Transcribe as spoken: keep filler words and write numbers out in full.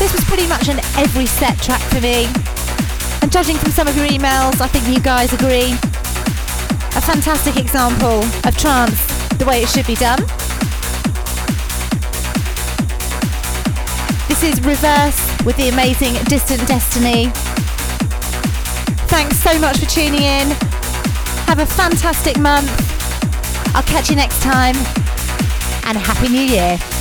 This was pretty much an every set track for me. And judging from some of your emails, I think you guys agree. A fantastic example of trance the way it should be done. This is Reverse with the amazing Distant Destiny. Thanks so much for tuning in. Have a fantastic month. I'll catch you next time. And Happy New Year.